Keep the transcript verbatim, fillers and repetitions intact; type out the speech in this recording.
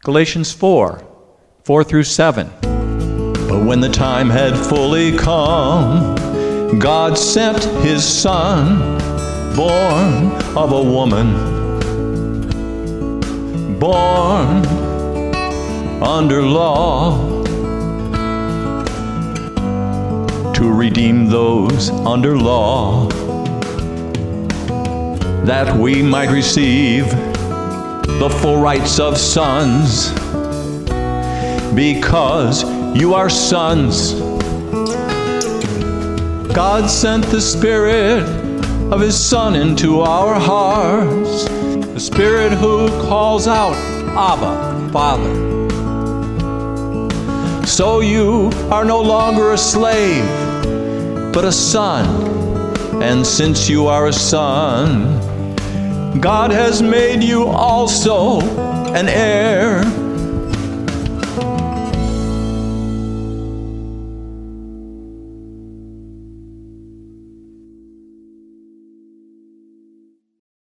Galatians four, four through seven. But when the time had fully come, God sent his Son, born of a woman, born under law, to redeem those under law, that we might receive the full rights of sons. Because you are sons, God sent the Spirit of his Son into our hearts, the Spirit who calls out, Abba, Father. So you are no longer a slave, but a son. And since you are a son, God has made you also an heir.